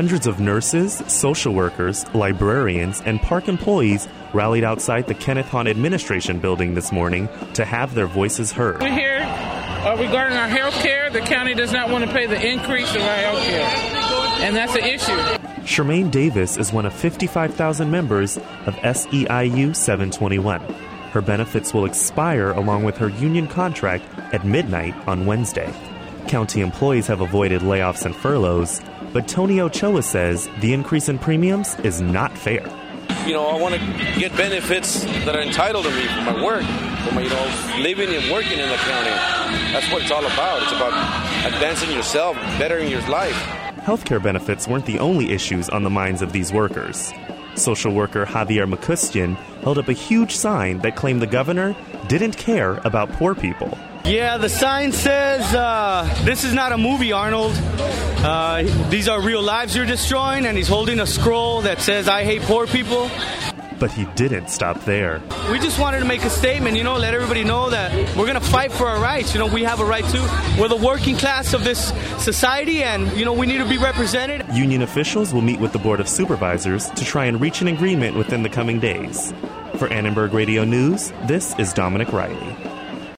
Hundreds of nurses, social workers, librarians, and park employees rallied outside the Kenneth Hahn Administration building this morning to have their voices heard. We're here regarding our health care. The county does not want to pay the increase of our health care, and that's an issue. Charmaine Davis is one of 55,000 members of SEIU 721. Her benefits will expire along with her union contract at midnight on Wednesday. County employees have avoided layoffs and furloughs, but Tony Ochoa says the increase in premiums is not fair. I want to get benefits that are entitled to me for my work, for my, living and working in the county. That's what it's all about. It's about advancing yourself, bettering your life. Healthcare benefits weren't the only issues on the minds of these workers. Social worker Javier McCustian held up a huge sign that claimed the governor didn't care about poor people. Yeah, the sign says, this is not a movie, Arnold. These are real lives you're destroying, and he's holding a scroll that says, I hate poor people. But he didn't stop there. We just wanted to make a statement, let everybody know that we're going to fight for our rights. We have a right to. We're the working class of this society, and, we need to be represented. Union officials will meet with the Board of Supervisors to try and reach an agreement within the coming days. For Annenberg Radio News, this is Dominic Riley.